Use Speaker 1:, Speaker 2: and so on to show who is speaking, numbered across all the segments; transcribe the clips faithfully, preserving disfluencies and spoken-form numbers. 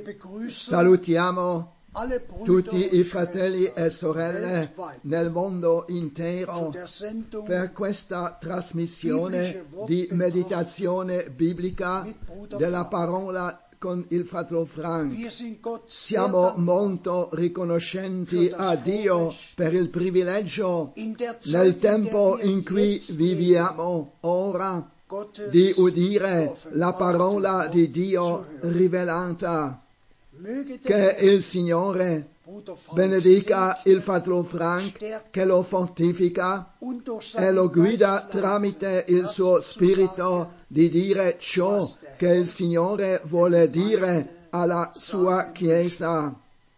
Speaker 1: Salutiamo tutti i fratelli e sorelle nel mondo intero per questa trasmissione di meditazione biblica della parola con il fratello Frank. Siamo molto riconoscenti a Dio per il privilegio nel tempo in cui viviamo ora di udire la parola di Dio rivelata. Che il Signore benedica il fratello Frank, che lo fortifica e lo guida tramite il suo spirito di dire ciò che il Signore vuole dire alla sua Chiesa.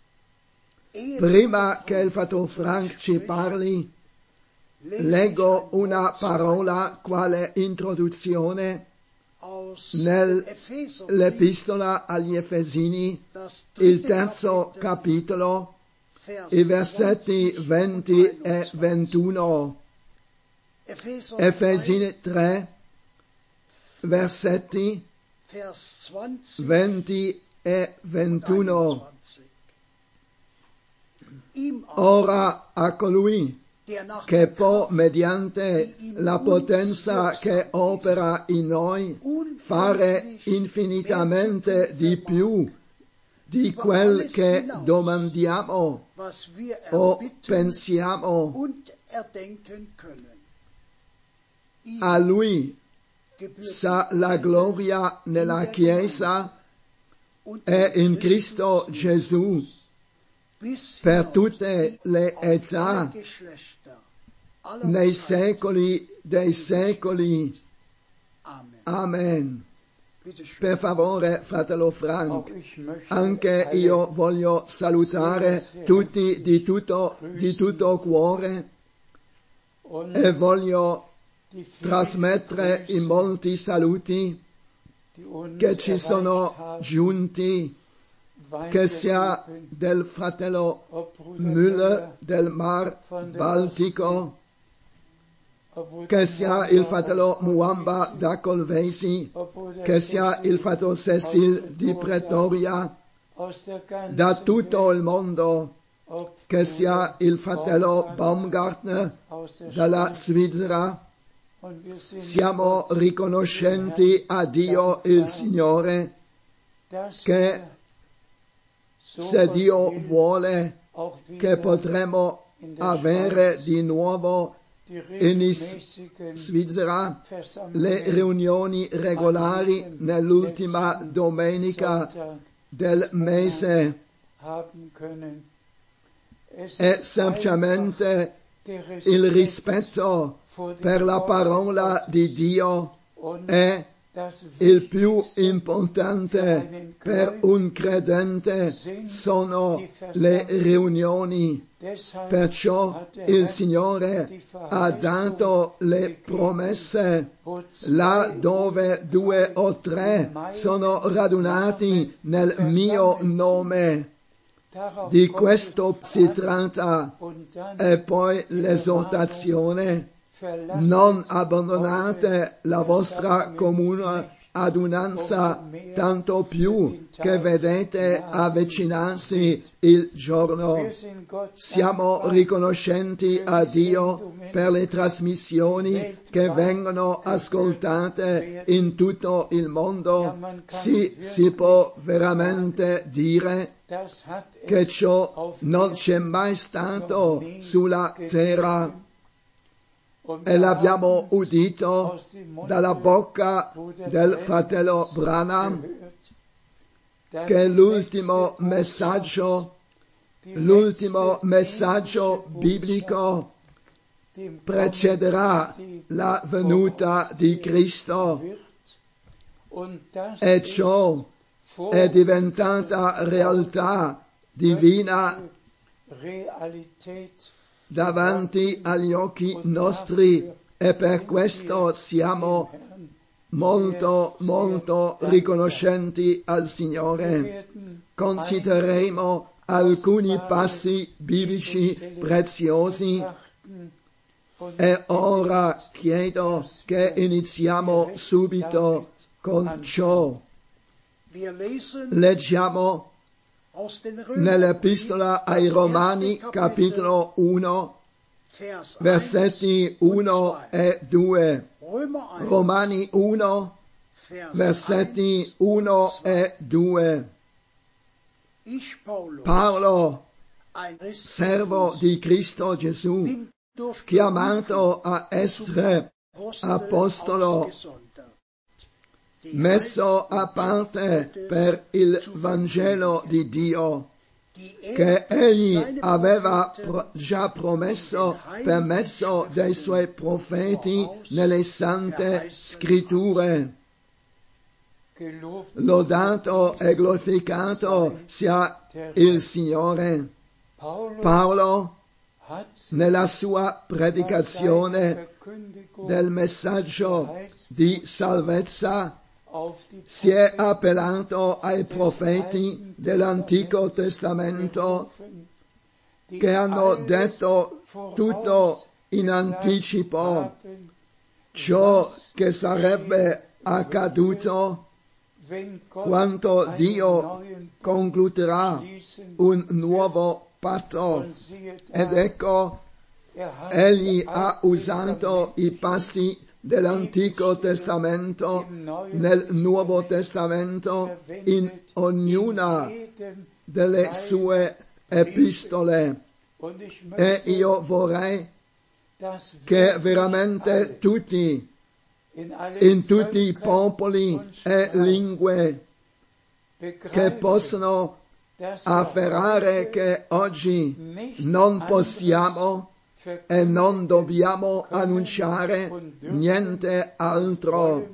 Speaker 1: Prima che il fratello Frank ci parli, leggo una parola quale introduzione nell'Epistola agli Efesini, il terzo capitolo, i versetti venti e ventuno. Efesini tre, versetti venti e ventuno. Ora a colui che può, mediante la potenza che opera in noi, fare infinitamente di più di quel che domandiamo o pensiamo. A Lui sa la gloria nella Chiesa e in Cristo Gesù per tutte le età, nei secoli dei secoli. Amen. Per favore, fratello Frank, anche io voglio salutare tutti di tutto, di tutto cuore e voglio trasmettere i molti saluti che ci sono giunti, che sia del fratello Müller del Mar Baltico, che sia il fratello Muamba da Colvesi, che sia il fratello Cecil di Pretoria, da tutto il mondo, che sia il fratello Baumgartner dalla Svizzera. Siamo riconoscenti a Dio il Signore che, se Dio vuole, che potremo avere di nuovo in Svizzera le riunioni regolari nell'ultima domenica del mese. È semplicemente il rispetto per la parola di Dio è il più importante per un credente, sono le riunioni. Perciò il Signore ha dato le promesse: là dove due o tre sono radunati nel mio nome. Di questo si tratta. E poi l'esortazione: non abbandonate la vostra comune adunanza, tanto più che vedete avvicinarsi il giorno. Siamo riconoscenti a Dio per le trasmissioni che vengono ascoltate in tutto il mondo. Sì, si può veramente dire che ciò non c'è mai stato sulla terra. E l'abbiamo udito dalla bocca del fratello Branham, che l'ultimo messaggio, l'ultimo messaggio biblico precederà la venuta di Cristo, e ciò è diventata realtà divina davanti agli occhi nostri, e per questo siamo molto, molto riconoscenti al Signore. Considereremo alcuni passi biblici preziosi e ora chiedo che iniziamo subito con ciò. Leggiamo nell'Epistola ai Romani, capitolo uno, versetti uno e due. Romani uno, versetti uno e due. Paolo, servo di Cristo Gesù, chiamato a essere apostolo, messo a parte per il Vangelo di Dio, che egli aveva pro- già promesso per mezzo dei suoi profeti nelle sante scritture. Lodato e glorificato sia il Signore. Paolo, nella sua predicazione del messaggio di salvezza, si è appellato ai profeti dell'Antico Testamento che hanno detto tutto in anticipo ciò che sarebbe accaduto quando Dio concluderà un nuovo patto. Ed ecco, egli ha usato i passi dell'Antico Testamento nel Nuovo Testamento in ognuna delle sue epistole. E io vorrei che veramente tutti, in tutti i popoli e lingue, che possono afferrare che oggi non possiamo e non dobbiamo annunciare niente altro,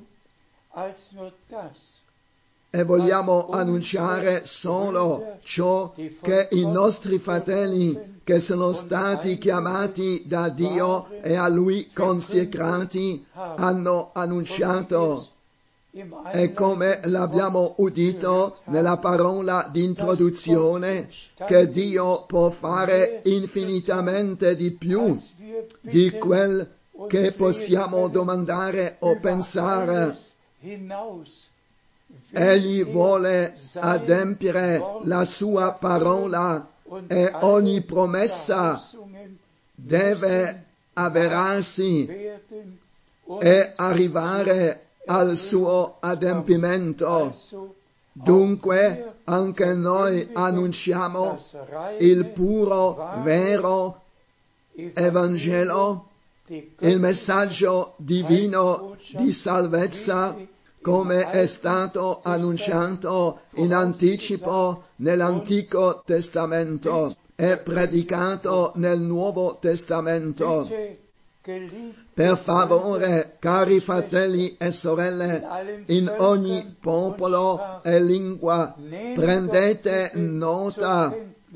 Speaker 1: e vogliamo annunciare solo ciò che i nostri fratelli che sono stati chiamati da Dio e a Lui consecrati hanno annunciato. E come l'abbiamo udito nella parola di introduzione, che Dio può fare infinitamente di più di quel che possiamo domandare o pensare. Egli vuole adempiere la sua parola e ogni promessa deve avverarsi e arrivare al suo adempimento. Dunque anche noi annunciamo il puro, vero Evangelo, il messaggio divino di salvezza, come è stato annunciato in anticipo nell'Antico Testamento e predicato nel Nuovo Testamento. Per favore, cari fratelli e sorelle, in ogni popolo e lingua, prendete nota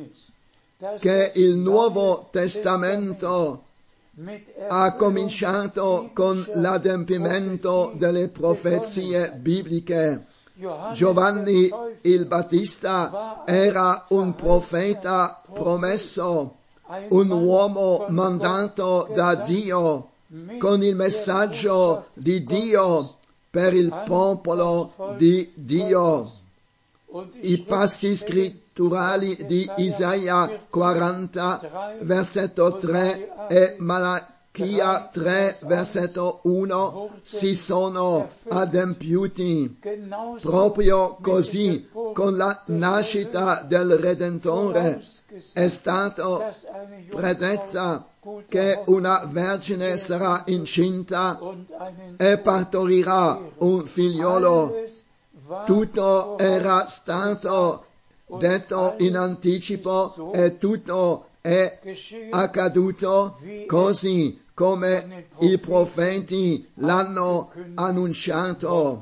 Speaker 1: che il Nuovo Testamento ha cominciato con l'adempimento delle profezie bibliche. Giovanni il Battista era un profeta promesso, un uomo mandato da Dio con il messaggio di Dio per il popolo di Dio. I passi scritturali di Isaia quaranta, versetto tre e Malachia tre, versetto uno si sono adempiuti. Proprio così, con la nascita del Redentore, è stato predetta che una vergine sarà incinta e partorirà un figliolo. Tutto era stato detto in anticipo e tutto è accaduto così come i profeti l'hanno annunciato.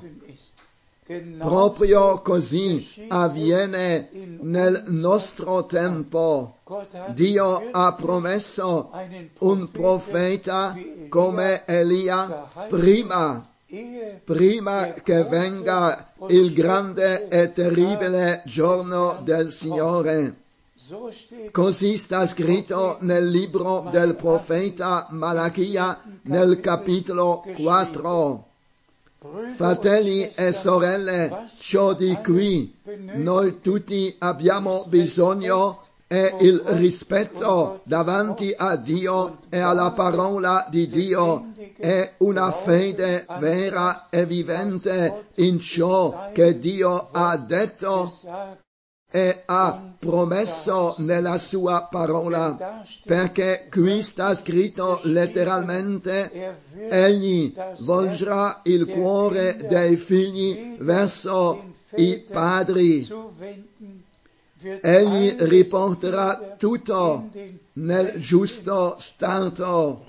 Speaker 1: Proprio così avviene nel nostro tempo. Dio ha promesso un profeta come Elia prima, prima che venga il grande e terribile giorno del Signore. Così sta scritto nel libro del profeta Malachia nel capitolo quattro. Fratelli e sorelle, ciò di cui noi tutti abbiamo bisogno è il rispetto davanti a Dio e alla parola di Dio, è una fede vera e vivente in ciò che Dio ha detto e ha promesso nella sua parola, perché qui sta scritto letteralmente: egli volgerà il cuore dei figli verso i padri, egli riporterà tutto nel giusto stato.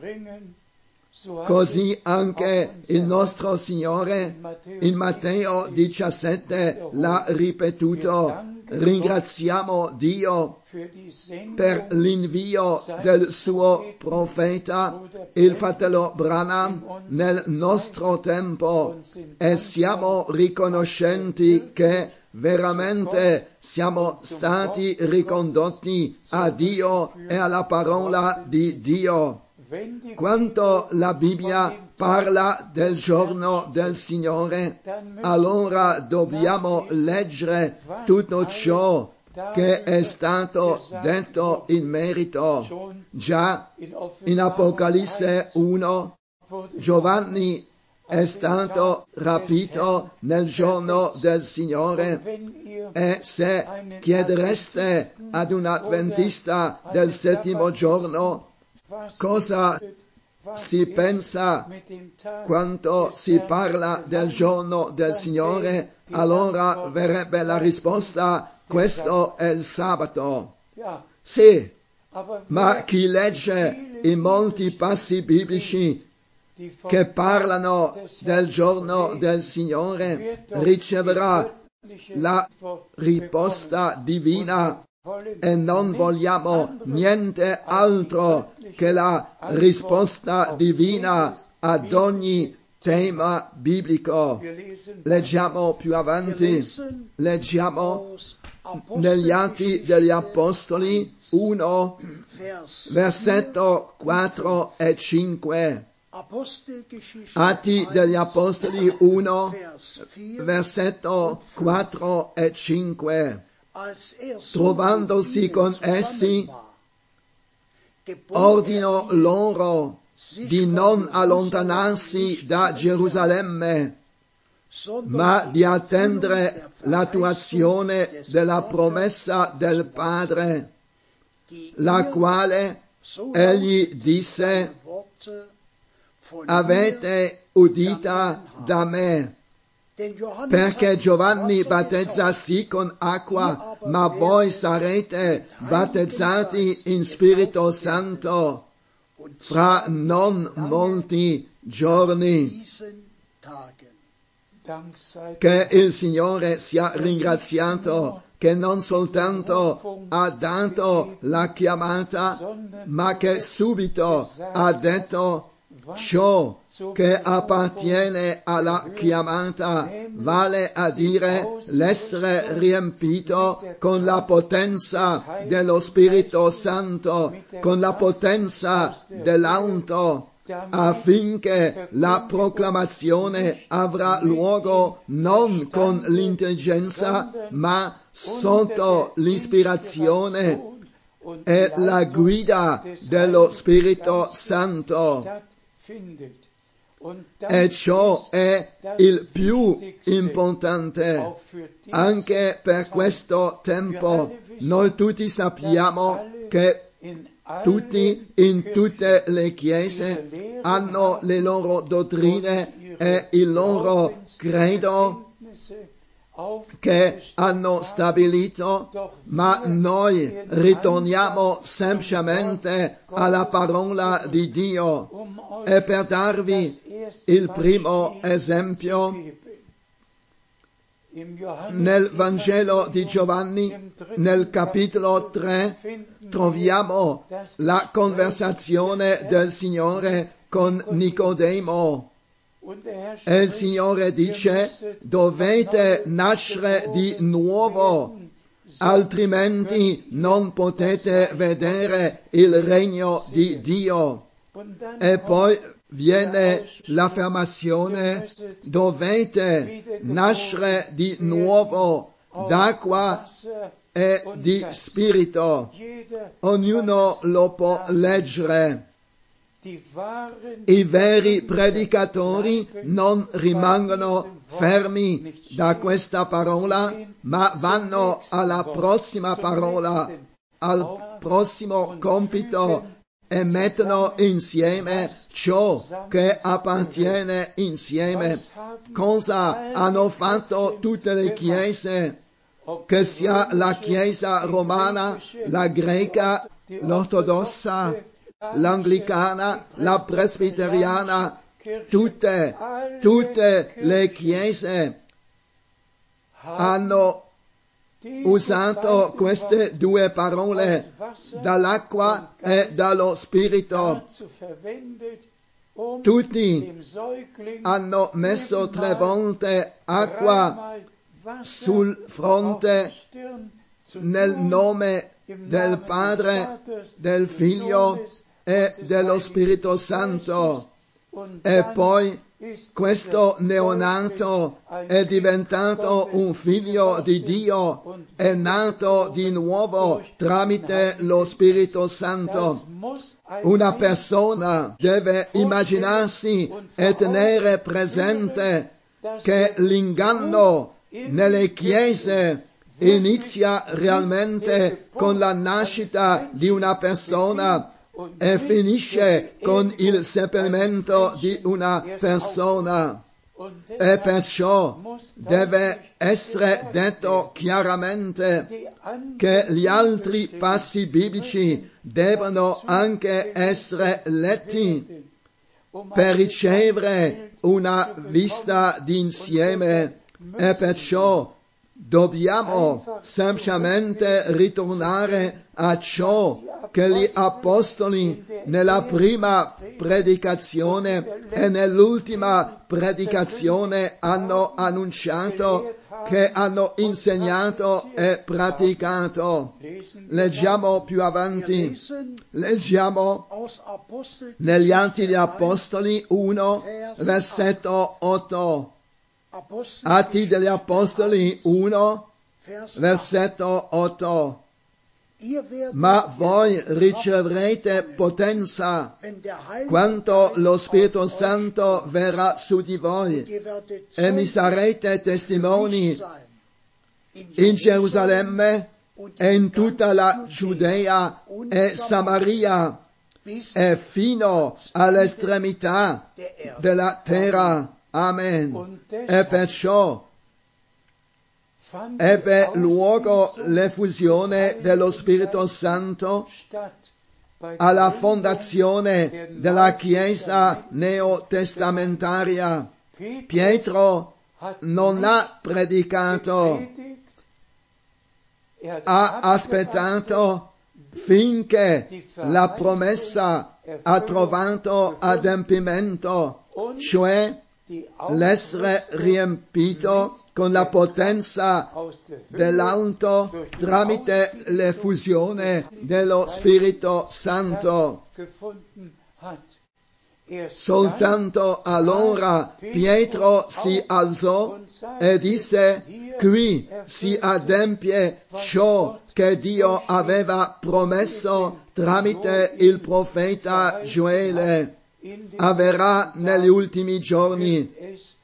Speaker 1: Così anche il nostro Signore in Matteo diciassette l'ha ripetuto. Ringraziamo Dio per l'invio del suo profeta, il fratello Branham, nel nostro tempo, e siamo riconoscenti che veramente siamo stati ricondotti a Dio e alla parola di Dio. Quando la Bibbia parla del giorno del Signore, allora dobbiamo leggere tutto ciò che è stato detto in merito. Già in Apocalisse uno, Giovanni è stato rapito nel giorno del Signore, e se chiedereste ad un avventista del settimo giorno cosa si pensa quando si parla del giorno del Signore, allora verrebbe la risposta: questo è il sabato. Sì, ma chi legge i molti passi biblici che parlano del giorno del Signore riceverà la risposta divina, e non vogliamo niente altro che la risposta divina ad ogni tema biblico. Leggiamo più avanti, leggiamo negli Atti degli Apostoli uno, versetto quattro e cinque. Atti degli Apostoli uno, versetto quattro e cinque. Trovandosi con essi, ordinò loro di non allontanarsi da Gerusalemme, ma di attendere l'attuazione della promessa del Padre, la quale egli disse: avete udita da me. Perché Giovanni battezza sì con acqua, ma voi sarete battezzati in Spirito Santo fra non molti giorni. Che il Signore sia ringraziato, che non soltanto ha dato la chiamata, ma che subito ha detto: ciò che appartiene alla chiamata, vale a dire l'essere riempito con la potenza dello Spirito Santo, con la potenza dell'alto, affinché la proclamazione avrà luogo non con l'intelligenza, ma sotto l'ispirazione e la guida dello Spirito Santo. E ciò è il più importante anche per questo tempo. Noi tutti sappiamo che tutti in tutte le chiese hanno le loro dottrine e il loro credo che hanno stabilito, ma noi ritorniamo semplicemente alla parola di Dio. E per darvi il primo esempio, nel Vangelo di Giovanni, nel capitolo tre, troviamo la conversazione del Signore con Nicodemo. E il Signore dice: dovete nascere di nuovo, altrimenti non potete vedere il regno di Dio. E poi viene l'affermazione: dovete nascere di nuovo d'acqua e di spirito. Ognuno lo può leggere. I veri predicatori non rimangono fermi da questa parola, ma vanno alla prossima parola, al prossimo compito, e mettono insieme ciò che appartiene insieme. Cosa hanno fatto tutte le chiese, che sia la chiesa romana, la greca, l'ortodossa, l'anglicana, la presbiteriana? Tutte, tutte le chiese hanno usato queste due parole, dall'acqua e dallo spirito. Tutti hanno messo tre volte acqua sul fronte nel nome del Padre, del Figlio e dello Spirito Santo. E poi questo neonato è diventato un figlio di Dio, è nato di nuovo tramite lo Spirito Santo. Una persona deve immaginarsi e tenere presente che l'inganno nelle chiese inizia realmente con la nascita di una persona e finisce con il seppellimento di una persona. E perciò deve essere detto chiaramente che gli altri passi biblici devono anche essere letti per ricevere una vista d'insieme, e perciò dobbiamo semplicemente ritornare a ciò che gli apostoli nella prima predicazione e nell'ultima predicazione hanno annunciato, che hanno insegnato e praticato. Leggiamo più avanti. Leggiamo negli Atti degli Apostoli uno, versetto otto. Atti degli Apostoli uno, versetto otto. Ma voi riceverete potenza quando lo Spirito Santo verrà su di voi, e mi sarete testimoni in Gerusalemme e in tutta la Giudea e Samaria e fino all'estremità della terra. Amen. E perciò ebbe luogo l'effusione dello Spirito Santo alla fondazione della Chiesa neotestamentaria. Pietro non ha predicato, ha aspettato finché la promessa ha trovato adempimento, cioè l'essere riempito con la potenza dell'alto tramite l'effusione dello Spirito Santo. Soltanto allora Pietro si alzò e disse: qui si adempie ciò che Dio aveva promesso tramite il profeta Gioele. Avverrà negli ultimi giorni,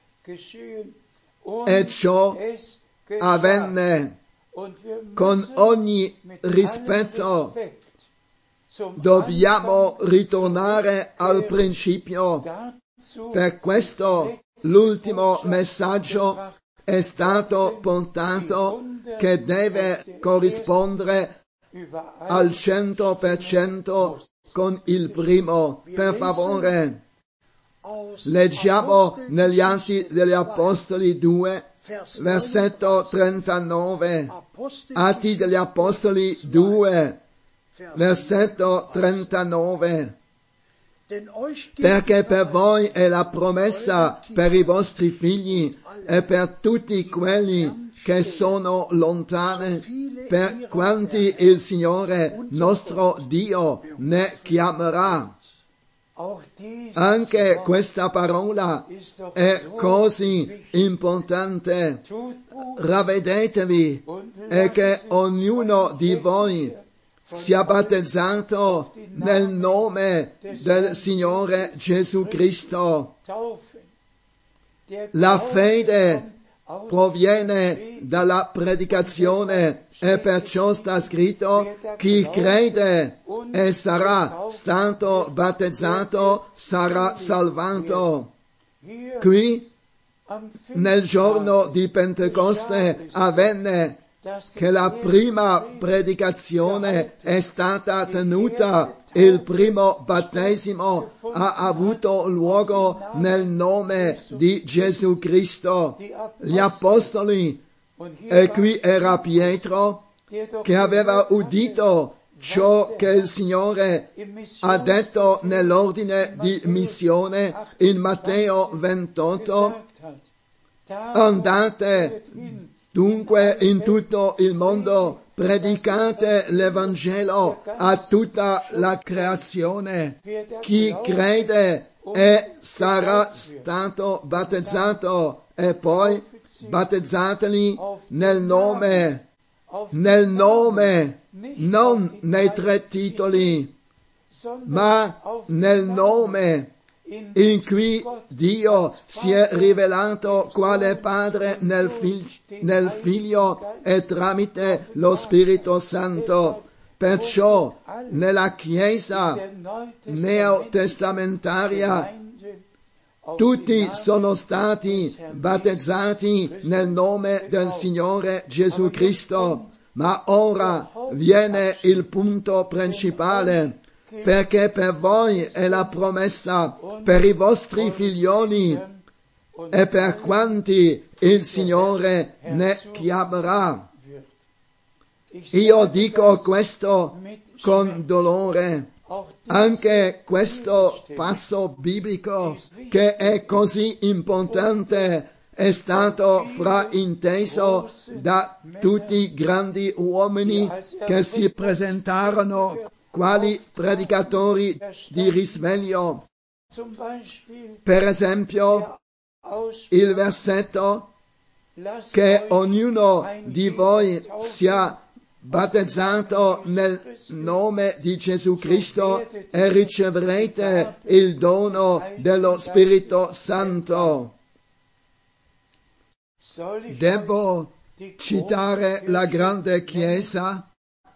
Speaker 1: e ciò avvenne. Con ogni rispetto dobbiamo ritornare al principio. Per questo l'ultimo messaggio è stato portato, che deve corrispondere al cento per cento con il primo. Per favore, leggiamo negli Atti degli Apostoli due, versetto trentanove. Atti degli Apostoli due, versetto trentanove. Perché per voi è la promessa per i vostri figli e per tutti quelli che sono lontani, per quanti il Signore nostro Dio ne chiamerà. Anche questa parola è così importante. Ravvedetevi e che ognuno di voi sia battezzato nel nome del Signore Gesù Cristo. La fede proviene dalla predicazione e perciò sta scritto: chi crede e sarà stato battezzato sarà salvato. Qui nel giorno di Pentecoste avvenne che la prima predicazione è stata tenuta, il primo battesimo ha avuto luogo nel nome di Gesù Cristo. Gli apostoli, e qui era Pietro, che aveva udito ciò che il Signore ha detto nell'ordine di missione in Matteo ventotto, andate dunque in tutto il mondo, predicate l'Evangelo a tutta la creazione. Chi crede e sarà stato battezzato, e poi battezzateli nel nome, nel nome, non nei tre titoli, ma nel nome in cui Dio si è rivelato quale Padre nel, fig- nel Figlio e tramite lo Spirito Santo. Perciò nella Chiesa neotestamentaria tutti sono stati battezzati nel nome del Signore Gesù Cristo, ma ora viene il punto principale, perché per voi è la promessa, per i vostri figlioli e per quanti il Signore ne chiamerà. Io dico questo con dolore. Anche questo passo biblico, che è così importante, è stato frainteso da tutti i grandi uomini che si presentarono quali predicatori di risveglio. Per esempio, il versetto che ognuno di voi sia battezzato nel nome di Gesù Cristo e riceverete il dono dello Spirito Santo. Devo citare la grande Chiesa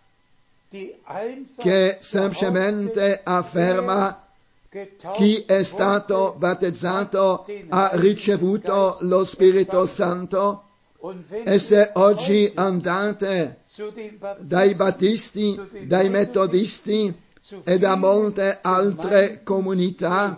Speaker 1: che semplicemente afferma: chi è stato battezzato ha ricevuto lo Spirito Santo. E se oggi andate dai battisti, dai metodisti e da molte altre comunità,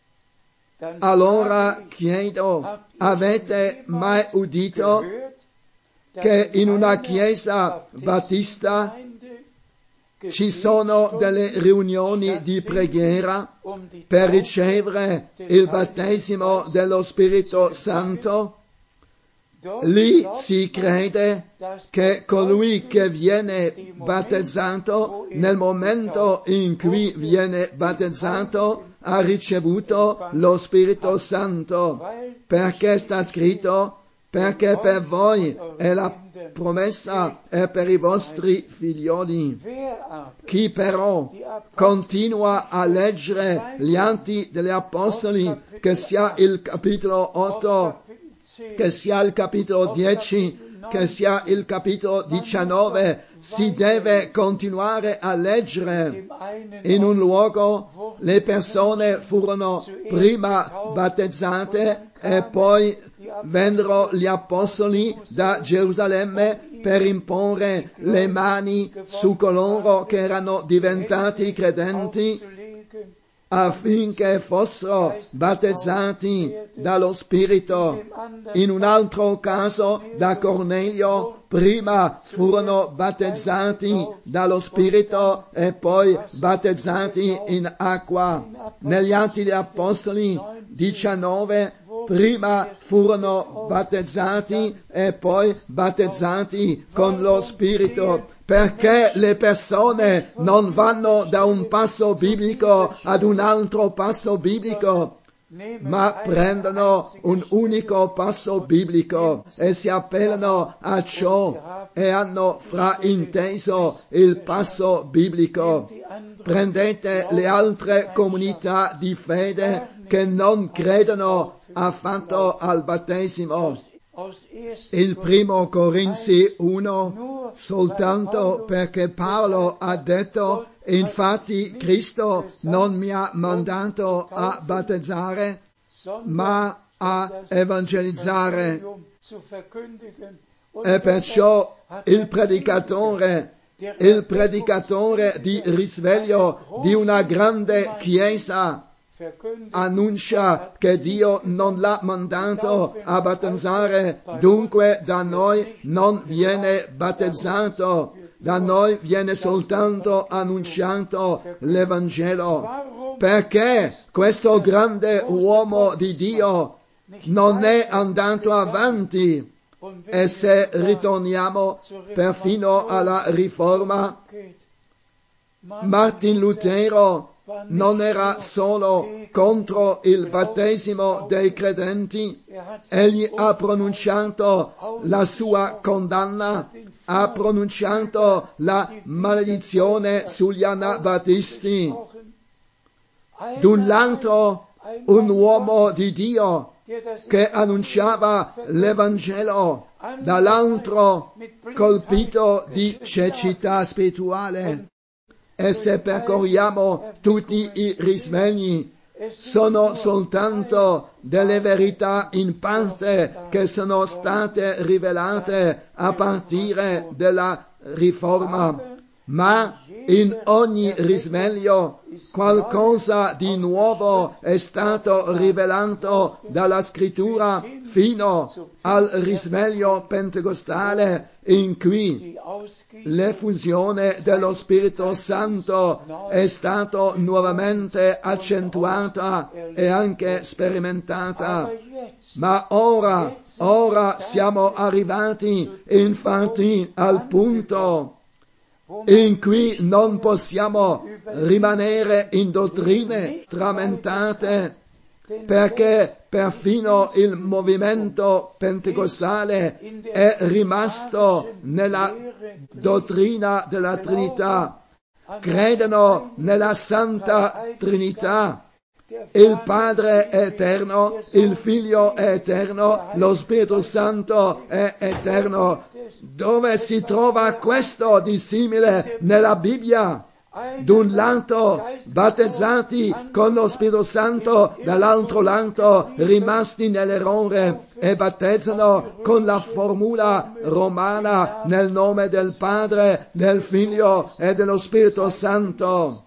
Speaker 1: allora chiedo: avete mai udito che in una chiesa battista ci sono delle riunioni di preghiera per ricevere il battesimo dello Spirito Santo? Lì si crede che colui che viene battezzato, nel momento in cui viene battezzato, ha ricevuto lo Spirito Santo, perché sta scritto: perché per voi è la promessa e per i vostri figlioli. Chi però continua a leggere gli Atti degli Apostoli, che sia il capitolo otto, che sia il capitolo dieci, che sia il capitolo diciannove, si deve continuare a leggere. In un luogo le persone furono prima battezzate e poi vennero gli apostoli da Gerusalemme per imporre le mani su coloro che erano diventati credenti, affinché fossero battezzati dallo Spirito. In un altro caso, da Cornelio, prima furono battezzati dallo Spirito e poi battezzati in acqua. Negli Atti degli Apostoli diciannove prima furono battezzati e poi battezzati con lo Spirito, perché le persone non vanno da un passo biblico ad un altro passo biblico, ma prendono un unico passo biblico e si appellano a ciò e hanno frainteso il passo biblico. Prendete le altre comunità di fede che non credono affatto al battesimo. Il primo Corinzi uno, soltanto perché Paolo ha detto: infatti Cristo non mi ha mandato a battezzare, ma a evangelizzare. E perciò il predicatore, il predicatore di risveglio di una grande chiesa annuncia che Dio non l'ha mandato a battezzare, dunque da noi non viene battezzato, da noi viene soltanto annunciato l'Evangelo. Perché questo grande uomo di Dio non è andato avanti? E se ritorniamo perfino alla Riforma, Martin Lutero non era solo contro il battesimo dei credenti, egli ha pronunciato la sua condanna, ha pronunciato la maledizione sugli anabattisti. D'un lato un uomo di Dio che annunciava l'Evangelo, dall'altro colpito di cecità spirituale. E se percorriamo tutti i risvegli, sono soltanto delle verità in parte che sono state rivelate a partire dalla Riforma, ma in ogni risveglio qualcosa di nuovo è stato rivelato dalla Scrittura fino al risveglio pentecostale, in cui l'effusione dello Spirito Santo è stata nuovamente accentuata e anche sperimentata. Ma ora, ora siamo arrivati infatti al punto in cui non possiamo rimanere in dottrine frammentate, perché perfino il movimento pentecostale è rimasto nella dottrina della Trinità. Credono nella Santa Trinità. Il Padre è eterno, il Figlio è eterno, lo Spirito Santo è eterno. Dove si trova questo di simile nella Bibbia? D'un lato battezzati con lo Spirito Santo, dall'altro lato rimasti nell'errore e battezzano con la formula romana nel nome del Padre, del Figlio e dello Spirito Santo.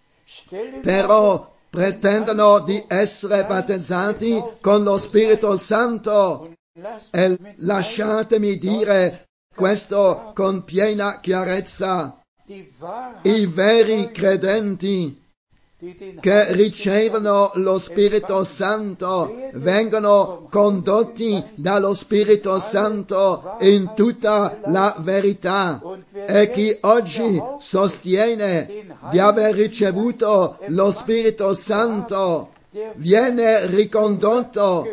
Speaker 1: Però pretendono di essere battezzati con lo Spirito Santo. E lasciatemi dire questo con piena chiarezza. I veri credenti che ricevono lo Spirito Santo vengono condotti dallo Spirito Santo in tutta la verità, e chi oggi sostiene di aver ricevuto lo Spirito Santo viene ricondotto,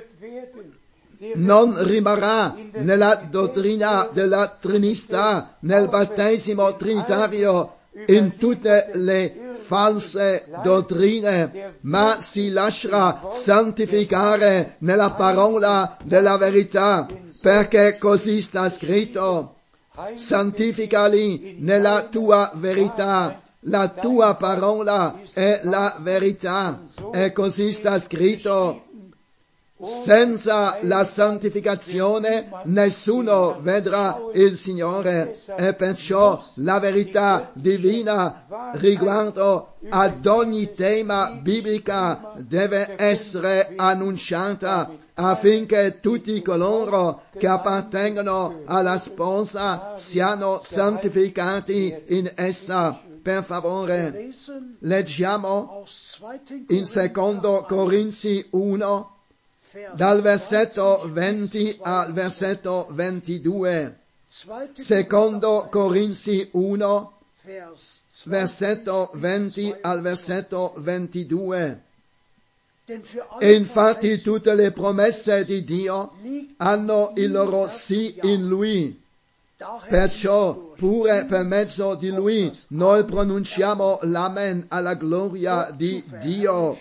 Speaker 1: non rimarrà nella dottrina della Trinità, nel battesimo trinitario, in tutte le false dottrine, ma si lascerà santificare nella parola della verità, perché così sta scritto: santificali nella tua verità, la tua parola è la verità, e così sta scritto. Senza la santificazione nessuno vedrà il Signore, e perciò la verità divina riguardo ad ogni tema biblica deve essere annunciata, affinché tutti coloro che appartengono alla sposa siano santificati in essa. Per favore, leggiamo in secondo Corinzi uno, dal versetto venti al versetto ventidue. Secondo Corinzi uno, versetto venti al versetto ventidue. E infatti tutte le promesse di Dio hanno il loro sì in Lui. Perciò pure per mezzo di Lui noi pronunciamo l'Amen alla gloria di Dio.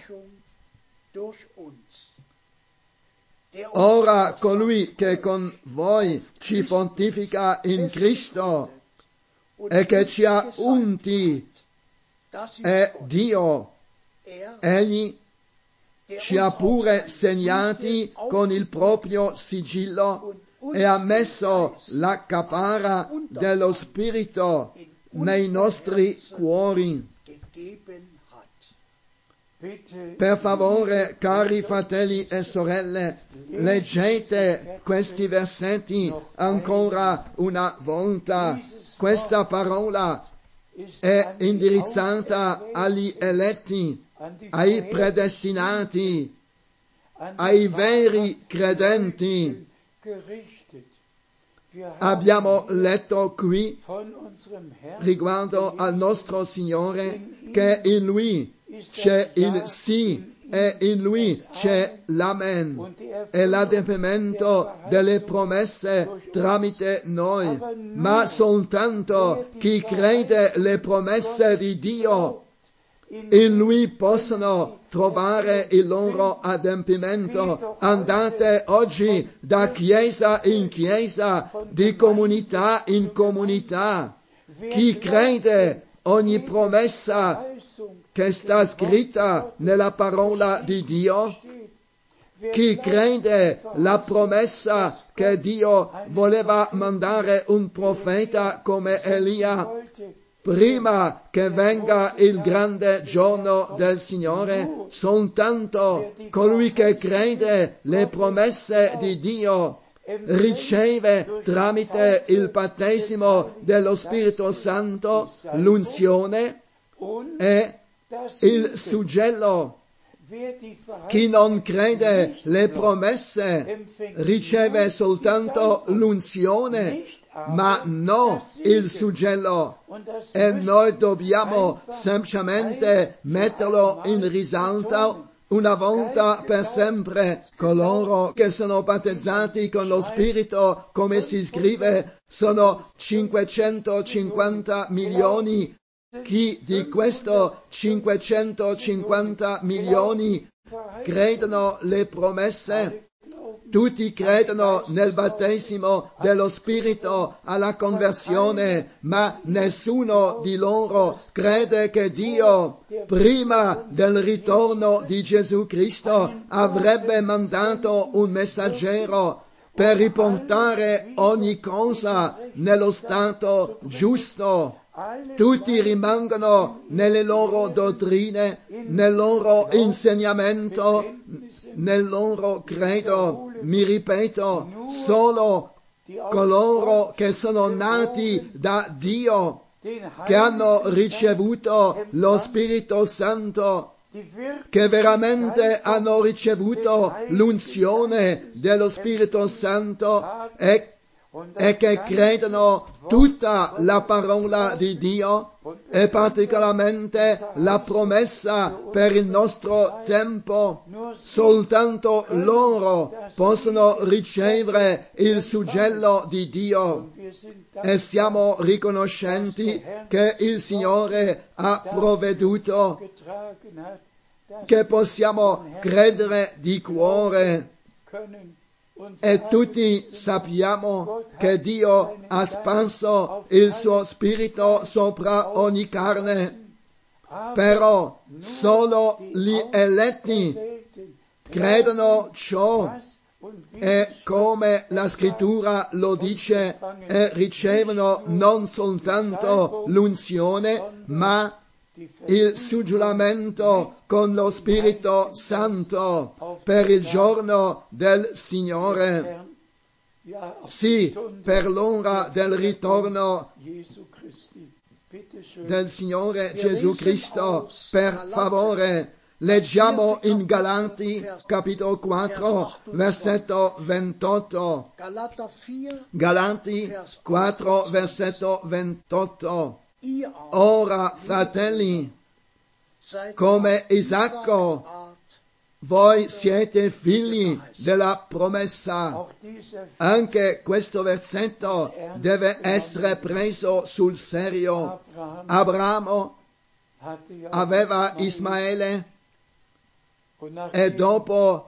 Speaker 1: Ora colui che con voi ci fortifica in Cristo e che ci ha unti è Dio. Egli ci ha pure segnati con il proprio sigillo e ha messo la caparra dello Spirito nei nostri cuori. Per favore, cari fratelli e sorelle, leggete questi versetti ancora una volta. Questa parola è indirizzata agli eletti, ai predestinati, ai veri credenti. Abbiamo letto qui riguardo al nostro Signore che in Lui c'è il sì e in Lui c'è l'Amen e l'adempimento delle promesse tramite noi. Ma soltanto chi crede le promesse di Dio, in Lui possono trovare il loro adempimento. Andate oggi da chiesa in chiesa, di comunità in comunità. Chi crede ogni promessa che sta scritta nella parola di Dio, chi crede la promessa che Dio voleva mandare un profeta come Elia, prima che venga il grande giorno del Signore, soltanto colui che crede le promesse di Dio riceve tramite il battesimo dello Spirito Santo l'unzione e il suggello. Chi non crede le promesse riceve soltanto l'unzione, ma non il suggello. E noi dobbiamo semplicemente metterlo in risalto una volta per sempre. Coloro che sono battezzati con lo Spirito, come si scrive, sono cinquecentocinquanta milioni. Chi di questo cinquecentocinquanta milioni credono le promesse? Tutti credono nel battesimo dello Spirito alla conversione, ma nessuno di loro crede che Dio, prima del ritorno di Gesù Cristo, avrebbe mandato un messaggero per riportare ogni cosa nello stato giusto. Tutti rimangono nelle loro dottrine, nel loro insegnamento, nel loro credo. Mi ripeto, solo coloro che sono nati da Dio, che hanno ricevuto lo Spirito Santo, che veramente hanno ricevuto l'unzione dello Spirito Santo e e che credono tutta la parola di Dio e particolarmente la promessa per il nostro tempo. Soltanto loro possono ricevere il suggello di Dio e siamo riconoscenti che il Signore ha provveduto, che possiamo credere di cuore. E tutti sappiamo che Dio ha sparso il suo Spirito sopra ogni carne, però solo gli eletti credono ciò e come la Scrittura lo dice, e ricevono non soltanto l'unzione, ma il suggellamento con lo Spirito Santo per il giorno del Signore. Sì, per l'ora del ritorno del Signore Gesù Cristo. Per favore, Leggiamo in Galanti, capitolo quattro, versetto ventotto. Galanti quattro, versetto ventotto. Ora, fratelli, come Isacco, voi siete figli della promessa. Anche questo versetto deve essere preso sul serio. Abramo aveva Ismaele e dopo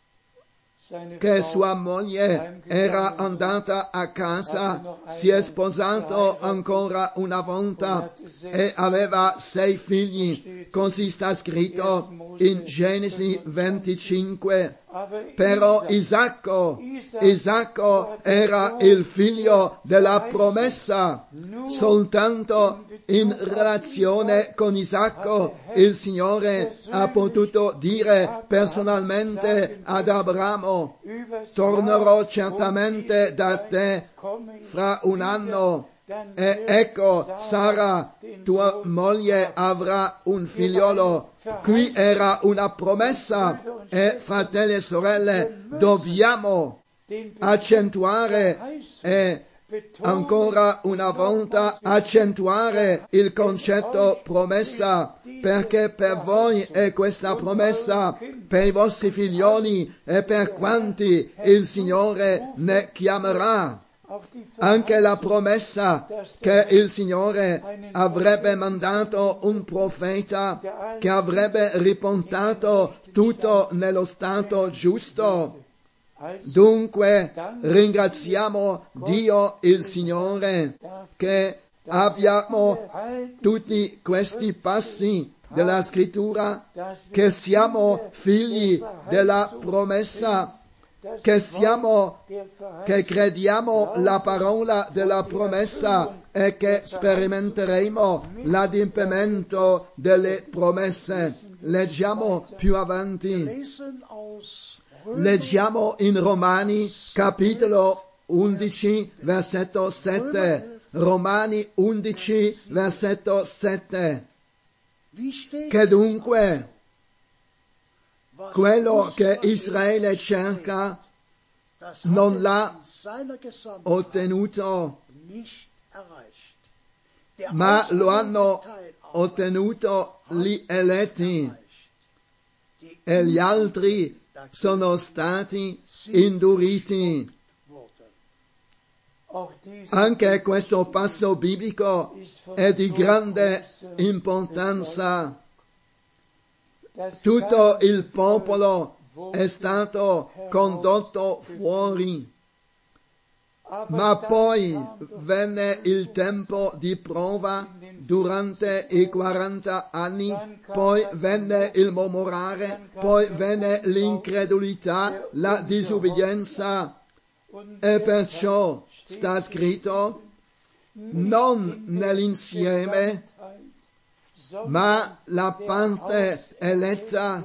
Speaker 1: che sua moglie era andata a casa, si è sposato ancora una volta e aveva sei figli. Così sta scritto in Genesi venticinque. Però Isacco, Isacco era il figlio della promessa. Soltanto in relazione con Isacco il Signore ha potuto dire personalmente ad Abramo: tornerò certamente da te fra un anno e ecco Sara, tua moglie, avrà un figliolo. Qui era una promessa e, fratelli e sorelle, dobbiamo accentuare e ancora una volta accentuare il concetto promessa, perché per voi è questa promessa, per i vostri figlioli e per quanti il Signore ne chiamerà. Anche la promessa che il Signore avrebbe mandato un profeta che avrebbe riportato tutto nello stato giusto. Dunque ringraziamo Dio il Signore che abbiamo tutti questi passi della Scrittura, che siamo figli della promessa, che siamo, che crediamo la parola della promessa e che sperimenteremo l'adempimento delle promesse. Leggiamo più avanti. Leggiamo in Romani, capitolo undici, versetto sette. Romani undici, versetto sette. Che dunque quello che Israele cerca non l'ha ottenuto, ma lo hanno ottenuto gli eletti e gli altri sono stati induriti. Anche questo passo biblico è di grande importanza. Tutto il popolo è stato condotto fuori, ma poi venne il tempo di prova durante i quaranta anni, poi venne il mormorare, poi venne l'incredulità, la disubbidienza, e perciò sta scritto non nell'insieme, ma la parte eletta,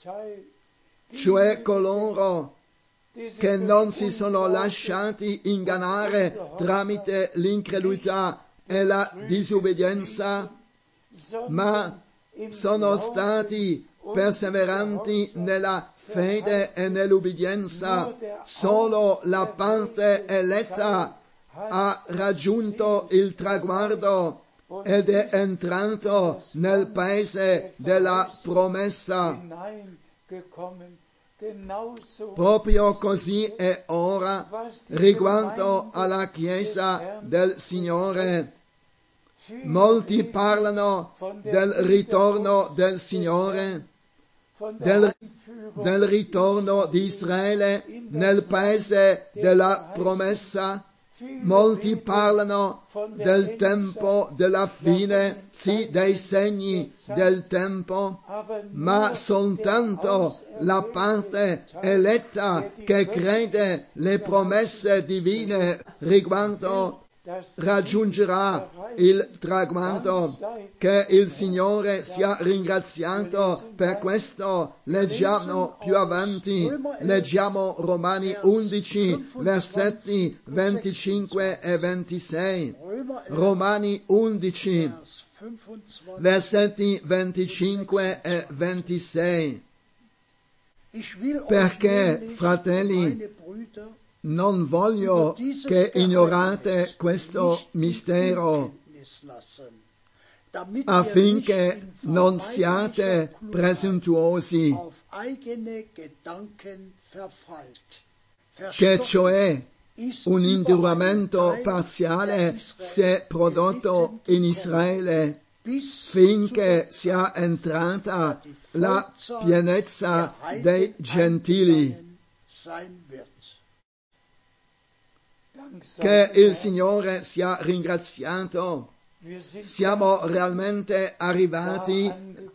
Speaker 1: cioè coloro che non si sono lasciati ingannare tramite l'incredulità e la disubbidienza, ma sono stati perseveranti nella fede e nell'ubbidienza. Solo la parte eletta ha raggiunto il traguardo ed è entrato nel paese della promessa. Proprio così è ora riguardo alla Chiesa del Signore. Molti parlano del ritorno del Signore, del, del ritorno di Israele nel paese della promessa. Molti parlano del tempo della fine, sì, dei segni del tempo, ma soltanto la parte eletta che crede le promesse divine riguardo raggiungerà il traguardo. Che il Signore sia ringraziato per questo. Leggiamo più avanti, leggiamo Romani undici, versetti venticinque e ventisei. Romani undici, versetti venticinque e ventisei. Perché, fratelli, non voglio che ignorate questo mistero, affinché non siate presuntuosi, che cioè un induramento parziale si è prodotto in Israele finché sia entrata la pienezza dei gentili. Che il Signore sia ringraziato. Siamo realmente arrivati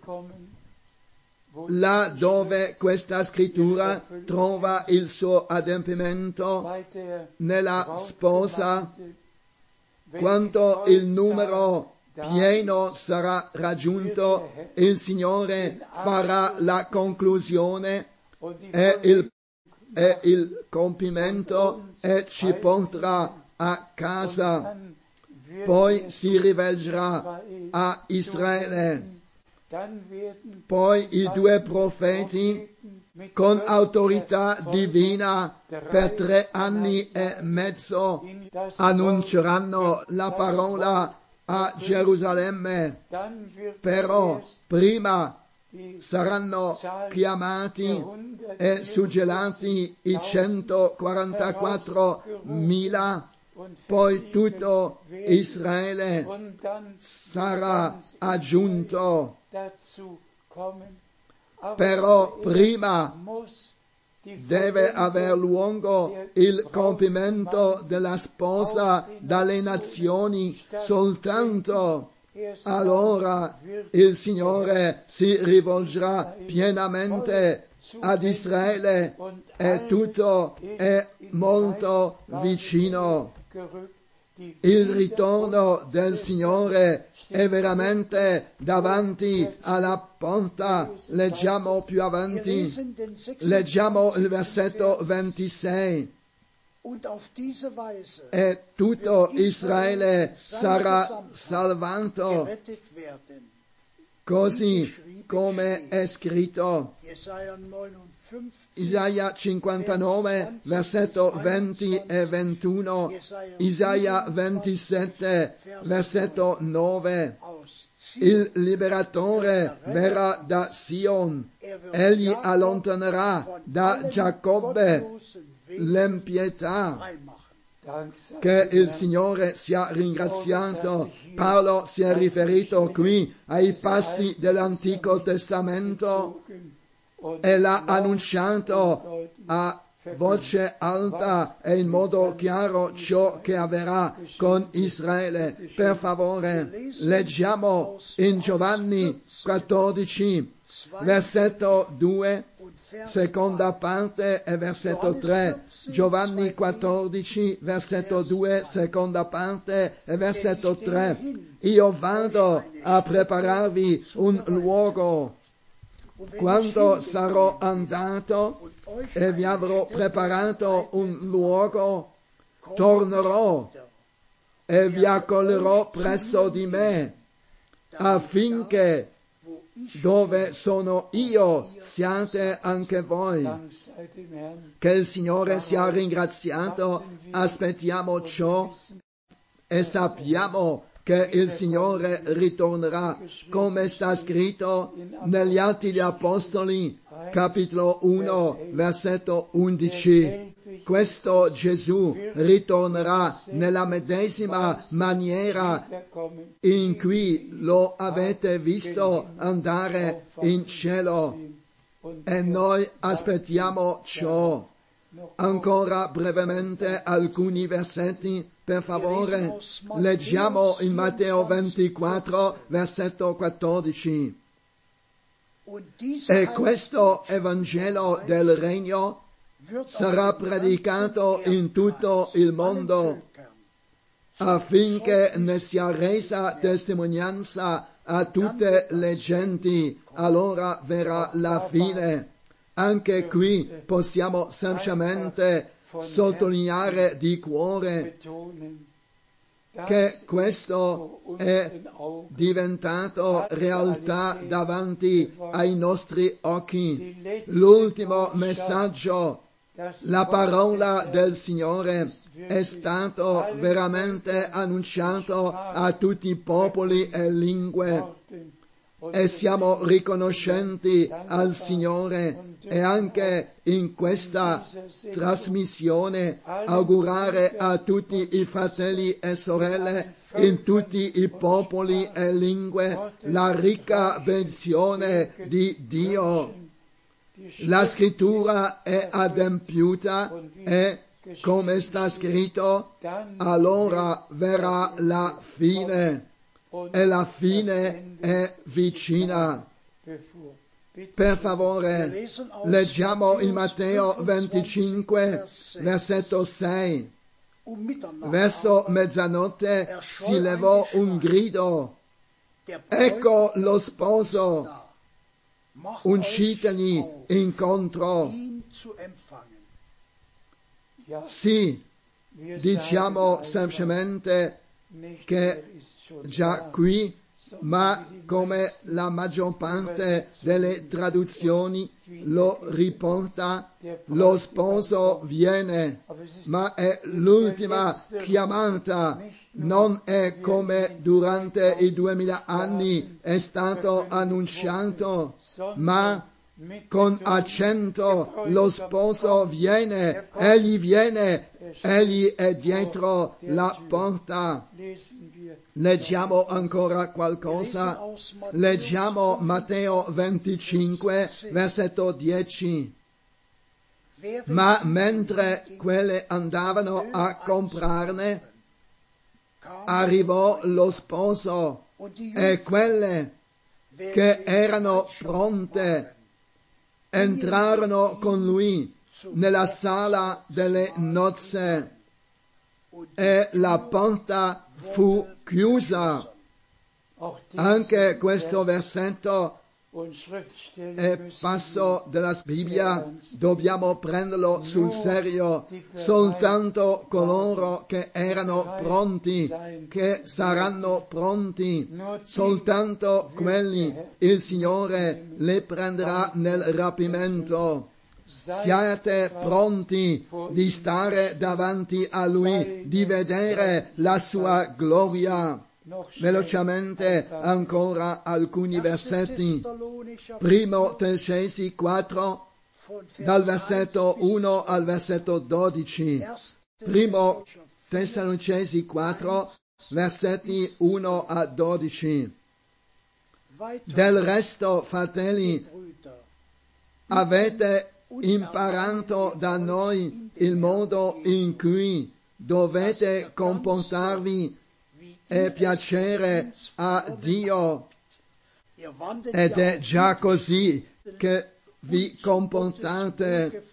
Speaker 1: là dove questa scrittura trova il suo adempimento nella sposa, quando il numero pieno sarà raggiunto, il Signore farà la conclusione e il, e il compimento e ci porterà a casa. Poi si rivolgerà a Israele. Poi i due profeti con autorità divina per tre anni e mezzo annunceranno la parola a Gerusalemme, però prima saranno chiamati e suggellati i centoquarantaquattromila, poi tutto Israele sarà aggiunto. Però prima deve aver luogo il compimento della sposa dalle nazioni, soltanto allora il Signore si rivolgerà pienamente ad Israele e tutto è molto vicino. Il ritorno del Signore è veramente davanti alla porta. Leggiamo più avanti, leggiamo il versetto ventisei. E tutto Israele sarà salvato, così come è scritto. Isaia cinquantanove, versetto venti e ventuno, Isaia ventisette, versetto nove. Il liberatore verrà da Sion, egli allontanerà da Giacobbe l'impietà. Che il Signore sia ringraziato. Paolo si è riferito qui ai passi dell'Antico Testamento e l'ha annunciato a voce alta e in modo chiaro ciò che avverrà con Israele. Per favore, leggiamo in Giovanni quattordici, versetto due, seconda parte e versetto tre. Giovanni quattordici, versetto due, seconda parte e versetto tre. Io vado a prepararvi un luogo. Quando sarò andato e vi avrò preparato un luogo, tornerò e vi accoglierò presso di me, affinché dove sono io siate anche voi. Che il Signore sia ringraziato. Aspettiamo ciò e sappiamo che il Signore ritornerà, come sta scritto negli Atti degli Apostoli, capitolo uno, versetto undici. Questo Gesù ritornerà nella medesima maniera in cui lo avete visto andare in cielo. E noi aspettiamo ciò. Ancora brevemente alcuni versetti, per favore. Leggiamo in Matteo ventiquattro, versetto quattordici. E questo Evangelo del Regno sarà predicato in tutto il mondo, affinché ne sia resa testimonianza a tutte le genti. Allora verrà la fine. Anche qui possiamo semplicemente sottolineare di cuore che questo è diventato realtà davanti ai nostri occhi. L'ultimo messaggio, la parola del Signore, è stato veramente annunciato a tutti i popoli e lingue. E siamo riconoscenti al Signore e anche in questa trasmissione augurare a tutti i fratelli e sorelle in tutti i popoli e lingue la ricca benedizione di Dio. La scrittura è adempiuta e, come sta scritto, allora verrà la fine. E la fine è vicina. Per favore, leggiamo in Matteo venticinque, versetto sei. Verso mezzanotte si levò un grido. Ecco lo sposo, uscitegli incontro. Sì, diciamo semplicemente che già qui, ma come la maggior parte delle traduzioni lo riporta, lo sposo viene, ma è l'ultima chiamata, non è come durante i duemila anni è stato annunciato, ma con accento lo sposo viene, egli viene, egli è dietro la porta. Leggiamo ancora qualcosa, leggiamo Matteo venticinque, versetto dieci. Ma mentre quelle andavano a comprarne, arrivò lo sposo e quelle che erano pronte entrarono con lui nella sala delle nozze e la porta fu chiusa. Anche questo versetto è passo della Bibbia, dobbiamo prenderlo sul serio. Soltanto coloro che erano pronti, che saranno pronti, soltanto quelli il Signore le prenderà nel rapimento. Siate pronti di stare davanti a Lui, di vedere la sua gloria. Velocemente ancora alcuni versetti. Primo Tessalonicesi quattro, dal versetto uno al versetto dodici. Primo Tessalonicesi quattro, versetti uno a dodici. Del resto, fratelli, avete imparato da noi il modo in cui dovete comportarvi e piacere a Dio, ed è già così che vi comportate.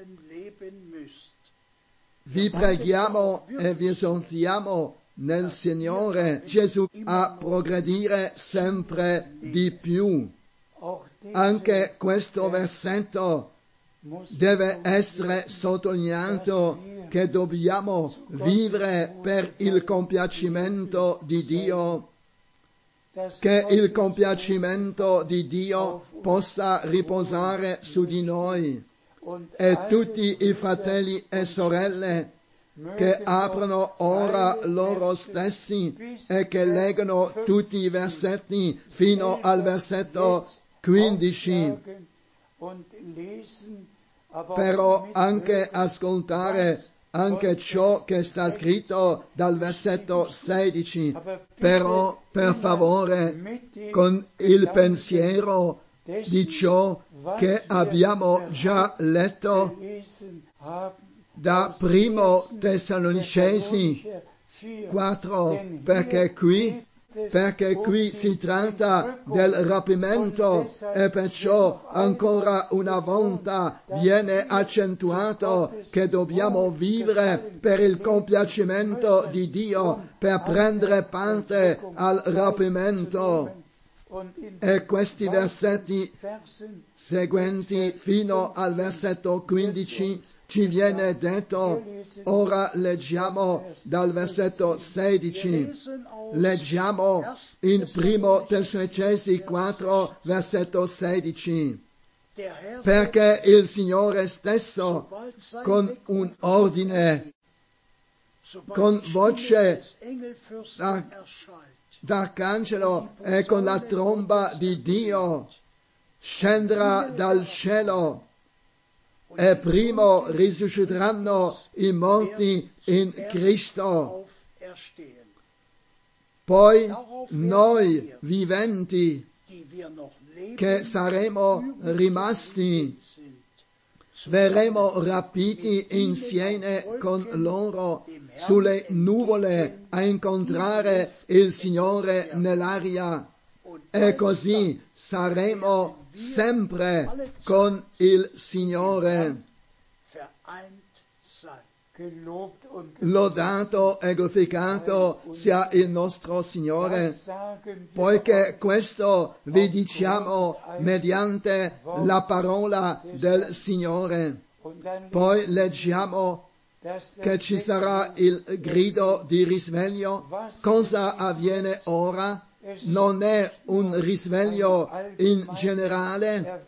Speaker 1: Vi preghiamo e vi esortiamo nel Signore Gesù a progredire sempre di più. Anche questo versetto deve essere sottolineato, che dobbiamo vivere per il compiacimento di Dio, che il compiacimento di Dio possa riposare su di noi, e tutti i fratelli e sorelle che aprono ora loro stessi e che leggono tutti i versetti fino al versetto quindici, però anche ascoltare anche ciò che sta scritto dal versetto sedici, però per favore con il pensiero di ciò che abbiamo già letto da Primo Tessalonicesi quattro, perché qui perché qui si tratta del rapimento e perciò ancora una volta viene accentuato che dobbiamo vivere per il compiacimento di Dio, per prendere parte al rapimento. E questi versetti seguenti fino al versetto quindici ci viene detto, ora leggiamo dal versetto sedici, leggiamo in primo Tessalonicesi quattro, versetto sedici, perché il Signore stesso con un ordine, con voce d'arcangelo e con la tromba di Dio scenderà dal cielo e primo risusciteranno i morti in Cristo. Poi noi viventi che saremo rimasti verremo rapiti insieme con loro sulle nuvole a incontrare il Signore nell'aria e così saremo sempre con il Signore. Lodato e glorificato sia il nostro Signore, poiché questo vi diciamo mediante la parola del Signore. Poi leggiamo che ci sarà il grido di risveglio. Cosa avviene ora? Non è un risveglio in generale,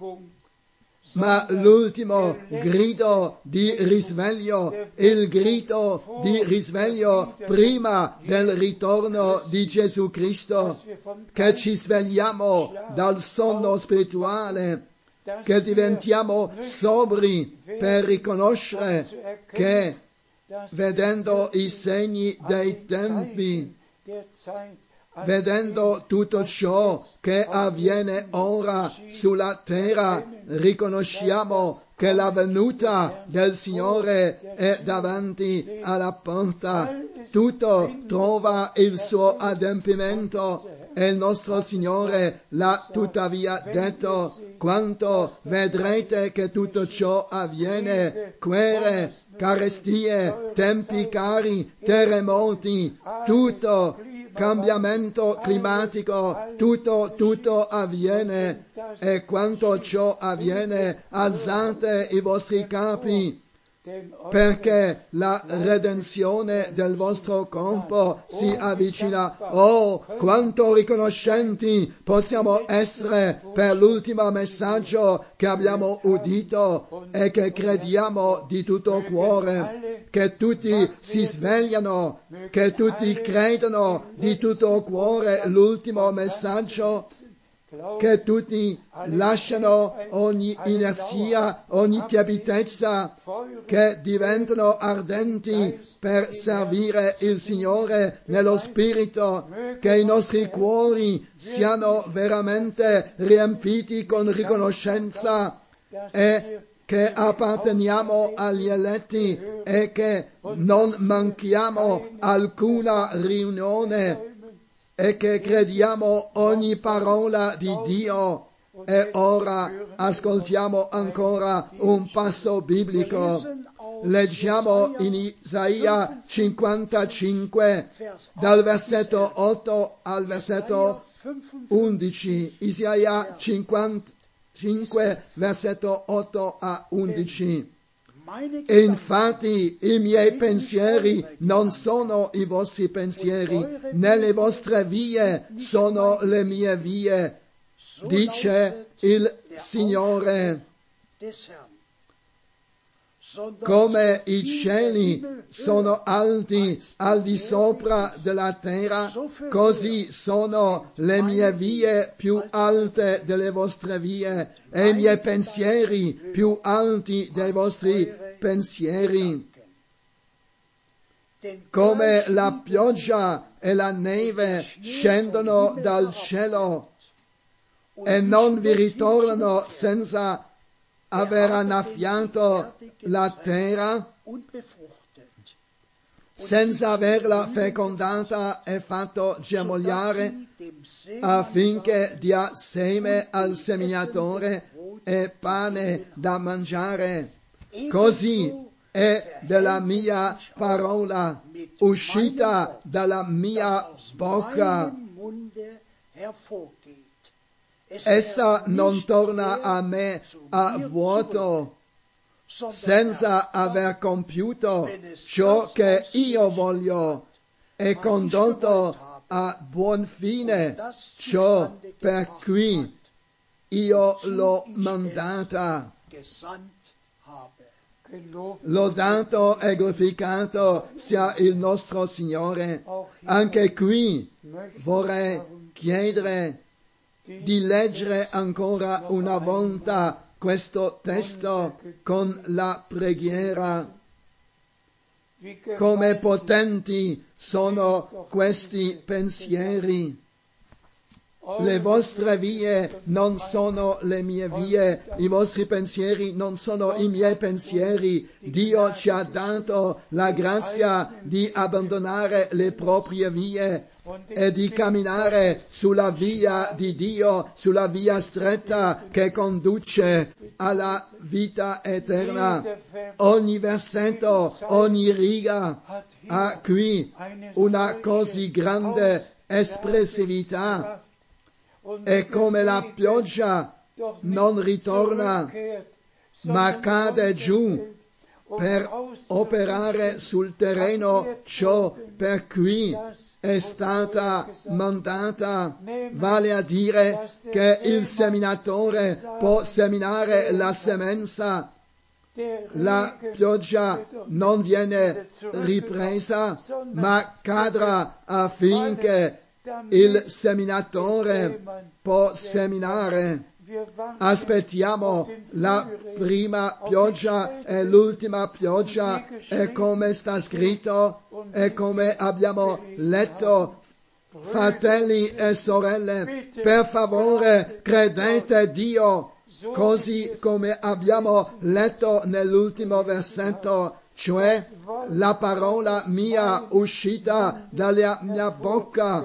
Speaker 1: ma l'ultimo grido di risveglio, il grido di risveglio prima del ritorno di Gesù Cristo, che ci svegliamo dal sonno spirituale, che diventiamo sobri per riconoscere che, vedendo i segni dei tempi, vedendo tutto ciò che avviene ora sulla terra, riconosciamo che la venuta del Signore è davanti alla porta. Tutto trova il suo adempimento e il nostro Signore l'ha tuttavia detto: quanto vedrete che tutto ciò avviene, guerre, carestie, tempi cari, terremoti, tutto cambiamento climatico, tutto, tutto avviene, e quanto ciò avviene, alzate i vostri capi, perché la redenzione del vostro corpo si avvicina. Oh, quanto riconoscenti possiamo essere per l'ultimo messaggio che abbiamo udito e che crediamo di tutto cuore, che tutti si svegliano, che tutti credono di tutto cuore l'ultimo messaggio, che tutti lasciano ogni inerzia, ogni tiepidezza, che diventano ardenti per servire il Signore nello Spirito, che i nostri cuori siano veramente riempiti con riconoscenza e che apparteniamo agli eletti e che non manchiamo alcuna riunione e che crediamo ogni parola di Dio. E ora ascoltiamo ancora un passo biblico. Leggiamo in Isaia cinquantacinque, dal versetto otto al versetto undici. Isaia cinquantacinque, versetto otto a undici. E infatti i miei pensieri non sono i vostri pensieri, né le vostre vie sono le mie vie, dice il Signore. Come i cieli sono alti al di sopra della terra, così sono le mie vie più alte delle vostre vie e i miei pensieri più alti dei vostri pensieri. Come la pioggia e la neve scendono dal cielo e non vi ritornano senza aver annaffiato la terra, senza averla fecondata e fatto germogliare, affinché dia seme al seminatore e pane da mangiare. Così è della mia parola uscita dalla mia bocca. essa non torna a me a vuoto, senza aver compiuto ciò che io voglio e condotto a buon fine ciò per cui io l'ho mandata. Lodato e glorificato sia il nostro Signore. Anche qui vorrei chiedere di leggere ancora una volta questo testo con la preghiera. Come potenti sono questi pensieri. Le vostre vie non sono le mie vie, i vostri pensieri non sono i miei pensieri. Dio ci ha dato la grazia di abbandonare le proprie vie e di camminare sulla via di Dio, sulla via stretta che conduce alla vita eterna. Ogni versetto, ogni riga ha qui una così grande espressività. E come la pioggia non ritorna, ma cade giù per operare sul terreno ciò per cui è stata mandata, vale a dire che il seminatore può seminare la semenza. La pioggia non viene ripresa, ma cadrà affinché il seminatore può seminare. Aspettiamo la prima pioggia e l'ultima pioggia, e come sta scritto e come abbiamo letto, fratelli e sorelle, per favore credete Dio, così come abbiamo letto nell'ultimo versetto, cioè la parola mia uscita dalla mia bocca,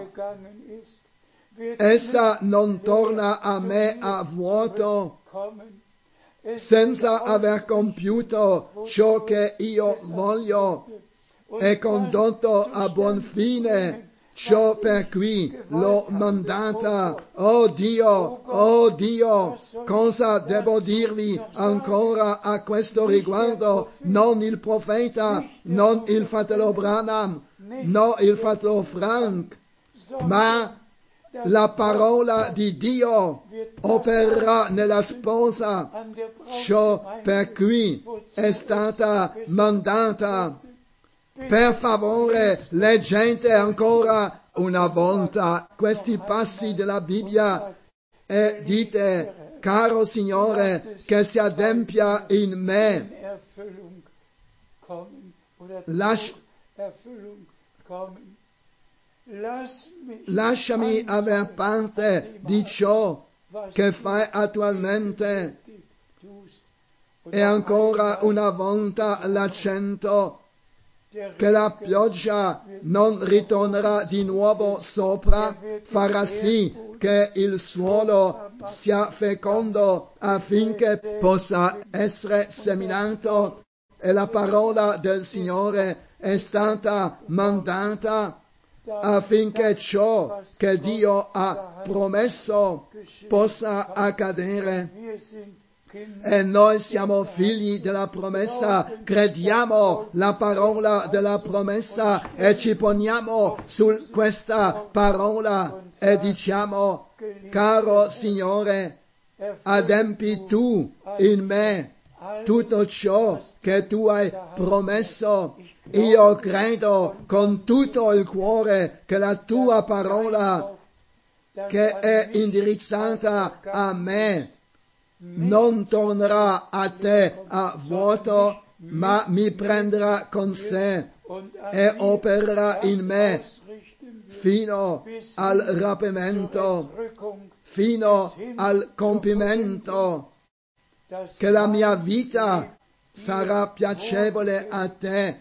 Speaker 1: essa non torna a me a vuoto, senza aver compiuto ciò che io voglio e condotto a buon fine ciò per cui l'ho mandata. Oh Dio, oh Dio, cosa devo dirvi ancora a questo riguardo? Non il profeta, non il fratello Branham, no il fratello Frank, ma la parola di Dio opererà nella sposa ciò per cui è stata mandata. Per favore, leggete ancora una volta questi passi della Bibbia e dite, caro Signore, che si adempia in me. Lasci- Lasciami aver parte di ciò che fai attualmente. E ancora una volta l'accento che la pioggia non ritornerà di nuovo sopra, farà sì che il suolo sia fecondo affinché possa essere seminato, e la parola del Signore è stata mandata affinché ciò che Dio ha promesso possa accadere. E noi siamo figli della promessa, crediamo la parola della promessa e ci poniamo su questa parola e diciamo, caro Signore, adempi tu in me tutto ciò che tu hai promesso. Io credo con tutto il cuore che la tua parola, che è indirizzata a me, non tornerà a te a vuoto, ma mi prenderà con sé e opererà in me fino al rapimento, fino al compimento, che la mia vita sarà piacevole a te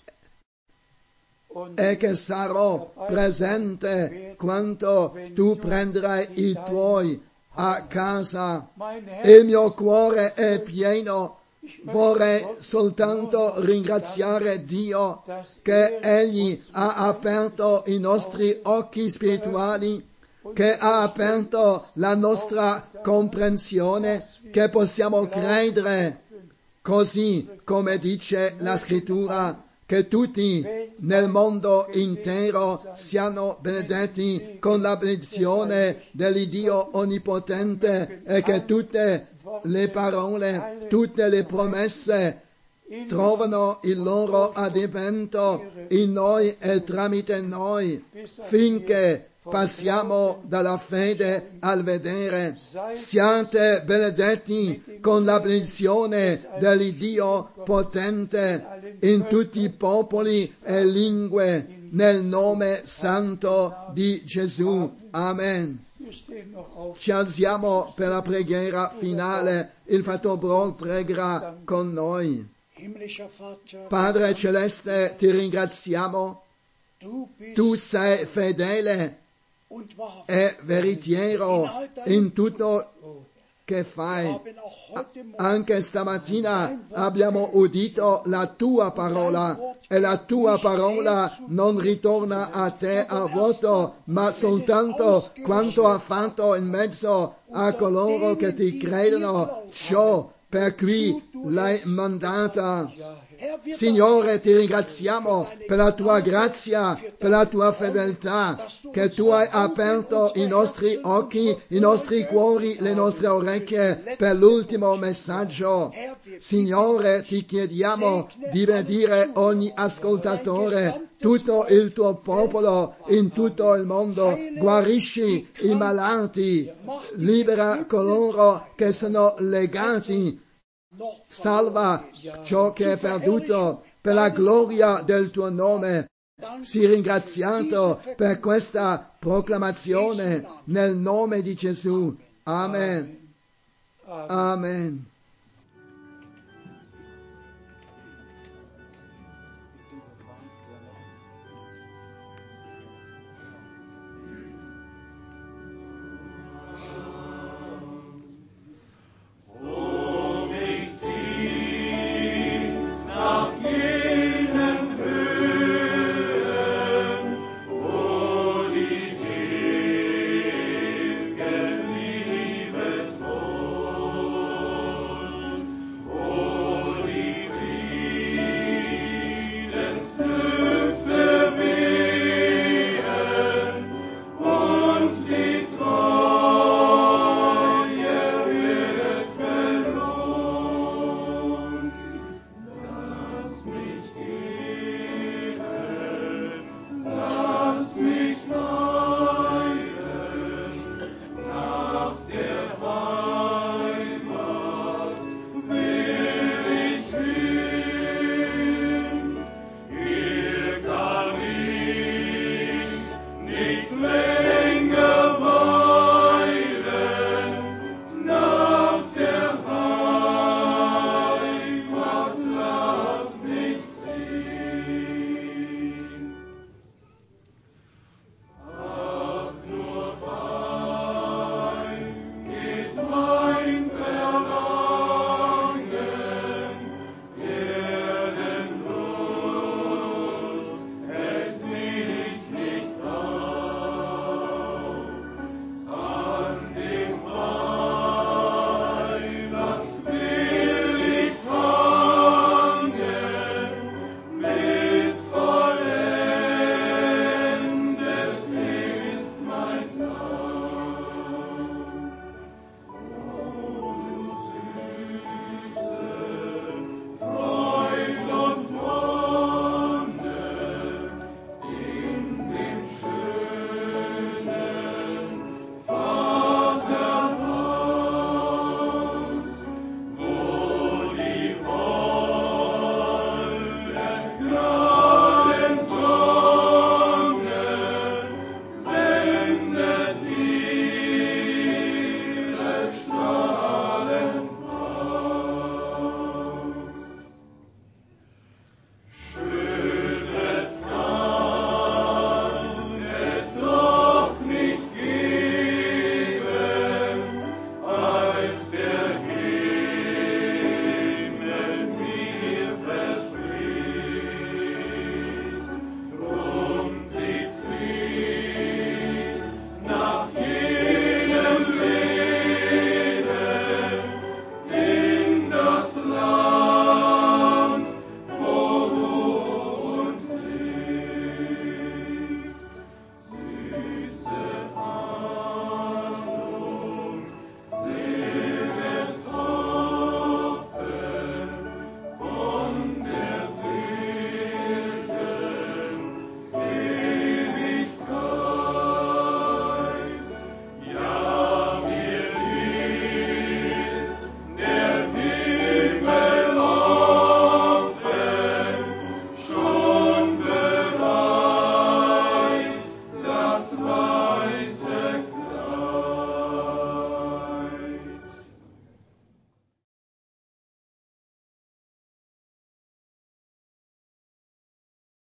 Speaker 1: e che sarò presente quando tu prenderai i tuoi a casa. Il mio cuore è pieno. Vorrei soltanto ringraziare Dio che Egli ha aperto i nostri occhi spirituali che ha aperto la nostra comprensione, che possiamo credere così come dice la Scrittura, che tutti nel mondo intero siano benedetti con la benedizione dell'Iddio Onnipotente e che tutte le parole, tutte le promesse trovano il loro adempimento in noi e tramite noi, finché passiamo dalla fede al vedere. Siate benedetti con la benedizione dell'Iddio potente in tutti i popoli e lingue, nel nome santo di Gesù. Amen. Ci alziamo per la preghiera finale. Il Fratello Brock pregherà con noi. Padre Celeste, ti ringraziamo. Tu sei fedele e veritiero in tutto che fai. Anche stamattina abbiamo udito la tua parola e la tua parola non ritorna a te a vuoto, ma soltanto quanto ha fatto in mezzo a coloro che ti credono, ciò per cui l'hai mandata. Signore, ti ringraziamo per la tua grazia, per la tua fedeltà, che tu hai aperto i nostri occhi, i nostri cuori, le nostre orecchie per l'ultimo messaggio. Signore, ti chiediamo di benedire ogni ascoltatore, tutto il tuo popolo in tutto il mondo. Guarisci i malati, libera coloro che sono legati. Salva ciò che è perduto per la gloria del tuo nome. Sii ringraziato per questa proclamazione nel nome di Gesù. Amen. Amen.